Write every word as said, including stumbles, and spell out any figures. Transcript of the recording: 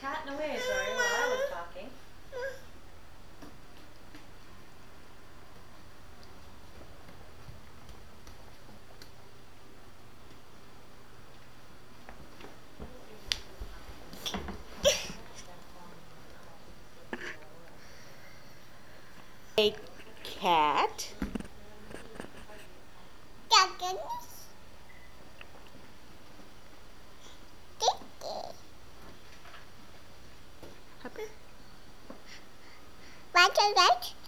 Chatting away, sorry, while I was talking. A cat. Pepper. What is that?